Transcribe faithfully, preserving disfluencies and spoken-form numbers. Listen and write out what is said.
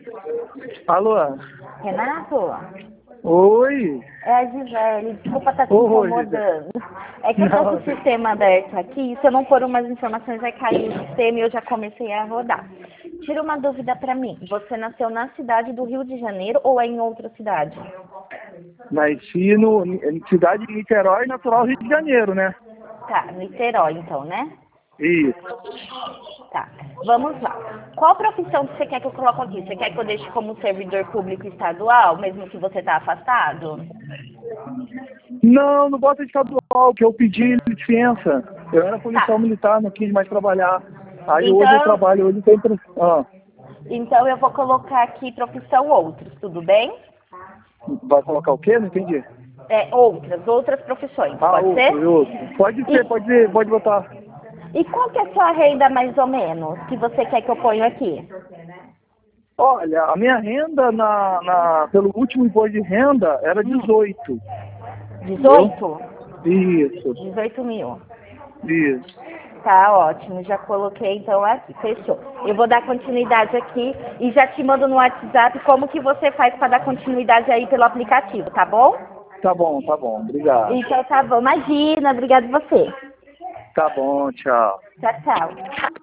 Alô? Renato? Oi? É a Gisele, desculpa estar te Ô, incomodando. É que eu tô com o sistema aberto aqui, se eu não pôr umas informações vai cair o sistema e eu já comecei a rodar. Tira uma dúvida pra mim, você nasceu na cidade do Rio de Janeiro ou é em outra cidade? Nasci no, em cidade de Niterói, natural Rio de Janeiro, né? Tá, Niterói então, né? Isso. Tá, vamos lá. Qual profissão que você quer que eu coloque aqui? Você quer que eu deixe como servidor público estadual, mesmo que você tá afastado? Não, não bota estadual, que eu pedi licença. Eu era Tá, policial militar, não quis mais trabalhar. Aí hoje eu então, trabalho, hoje tem... pro- Ah, então eu vou colocar aqui profissão outros, tudo bem? vai colocar o quê? Não entendi. É, outras, outras profissões, Ah, pode ser? outro, outro. Pode ser, E, pode, pode botar. e qual que é a sua renda mais ou menos, que você quer que eu ponha aqui? Olha, a minha renda na, na, pelo último imposto de renda era Hum, dezoito. Entendeu? dezoito? Isso, dezoito mil. isso. Tá ótimo, já coloquei então aqui, fechou. Eu vou dar continuidade aqui e já te mando no WhatsApp como que você faz para dar continuidade aí pelo aplicativo, tá bom? Tá bom, tá bom. Obrigado. Então tá bom, imagina, obrigado você. Tá bom, tchau. Tchau, tchau.